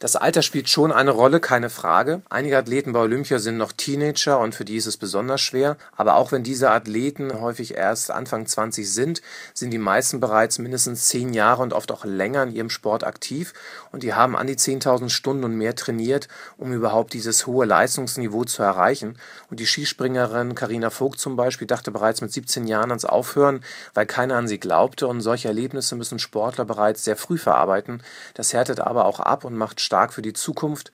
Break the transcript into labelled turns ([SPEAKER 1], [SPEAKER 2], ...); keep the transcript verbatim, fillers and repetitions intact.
[SPEAKER 1] Das Alter spielt schon eine Rolle, keine Frage. Einige Athleten bei Olympia sind noch Teenager und für die ist es besonders schwer. Aber auch wenn diese Athleten häufig erst Anfang zwanzig sind, sind die meisten bereits mindestens zehn Jahre und oft auch länger in ihrem Sport aktiv. Und die haben an die zehntausend Stunden und mehr trainiert, um überhaupt dieses hohe Leistungsniveau zu erreichen. Und die Skispringerin Carina Vogt zum Beispiel dachte bereits mit siebzehn Jahren ans Aufhören, weil keiner an sie glaubte. Und solche Erlebnisse müssen Sportler bereits sehr früh verarbeiten. Das härtet aber auch ab und macht stark für die Zukunft.